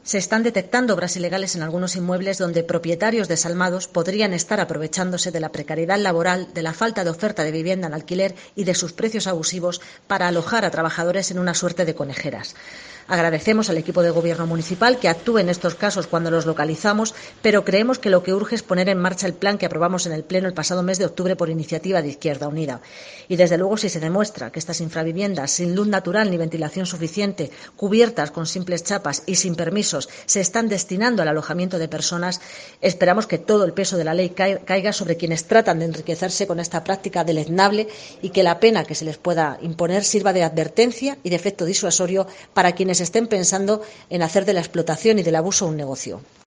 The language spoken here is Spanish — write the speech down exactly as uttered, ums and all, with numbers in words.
Se están detectando obras ilegales en algunos inmuebles donde propietarios desalmados podrían estar aprovechándose de la precariedad laboral, de la falta de oferta de vivienda en alquiler y de sus precios abusivos para alojar a trabajadores en una suerte de conejeras. Agradecemos al equipo de gobierno municipal que actúe en estos casos cuando los localizamos, pero creemos que lo que urge es poner en marcha el plan que aprobamos en el Pleno el pasado mes de octubre por iniciativa de Izquierda Unida. Y, desde luego, si se demuestra que estas infraviviendas, sin luz natural ni ventilación suficiente, cubiertas con simples chapas y sin permisos, se están destinando al alojamiento de personas, esperamos que todo el peso de la ley caiga sobre quienes tratan de enriquecerse con esta práctica deleznable y que la pena que se les pueda imponer sirva de advertencia y de efecto disuasorio para quienes estén pensando en hacer de la explotación y del abuso un negocio.